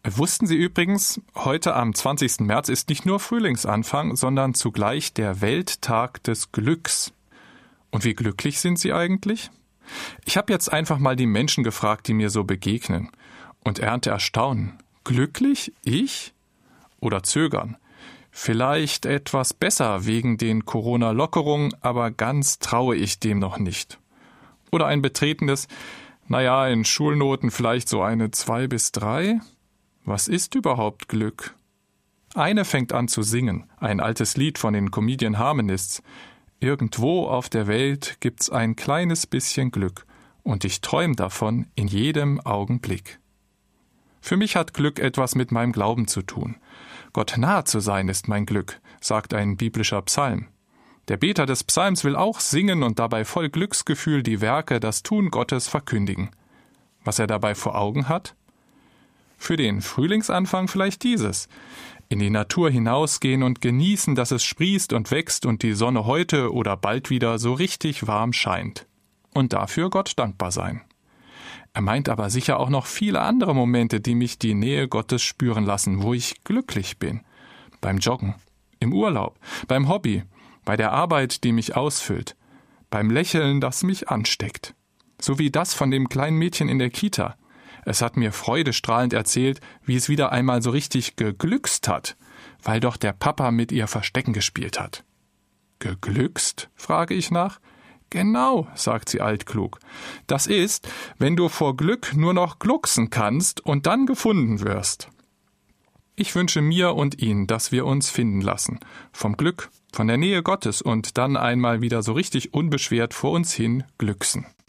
Wussten Sie übrigens, heute am 20. März ist nicht nur Frühlingsanfang, sondern zugleich der Welttag des Glücks. Und wie glücklich sind Sie eigentlich? Ich habe jetzt einfach mal die Menschen gefragt, die mir so begegnen, und ernte Erstaunen. Glücklich? Ich? Oder zögern? Vielleicht etwas besser wegen den Corona-Lockerungen, aber ganz traue ich dem noch nicht. Oder ein betretenes, in Schulnoten vielleicht so eine 2 bis 3? Was ist überhaupt Glück? Eine fängt an zu singen, ein altes Lied von den Comedian Harmonists. Irgendwo auf der Welt gibt's ein kleines bisschen Glück und ich träum davon in jedem Augenblick. Für mich hat Glück etwas mit meinem Glauben zu tun. Gott nahe zu sein ist mein Glück, sagt ein biblischer Psalm. Der Beter des Psalms will auch singen und dabei voll Glücksgefühl die Werke, das Tun Gottes verkündigen. Was er dabei vor Augen hat? Für den Frühlingsanfang vielleicht dieses: In die Natur hinausgehen und genießen, dass es sprießt und wächst und die Sonne heute oder bald wieder so richtig warm scheint. Und dafür Gott dankbar sein. Er meint aber sicher auch noch viele andere Momente, die mich die Nähe Gottes spüren lassen, wo ich glücklich bin. Beim Joggen, im Urlaub, beim Hobby, bei der Arbeit, die mich ausfüllt, beim Lächeln, das mich ansteckt. So wie das von dem kleinen Mädchen in der Kita. Es hat mir freudestrahlend erzählt, wie es wieder einmal so richtig geglückst hat, weil doch der Papa mit ihr Verstecken gespielt hat. Geglückst? Frage ich nach. Genau, sagt sie altklug. Das ist, wenn du vor Glück nur noch glucksen kannst und dann gefunden wirst. Ich wünsche mir und Ihnen, dass wir uns finden lassen. Vom Glück, von der Nähe Gottes und dann einmal wieder so richtig unbeschwert vor uns hin glücksen.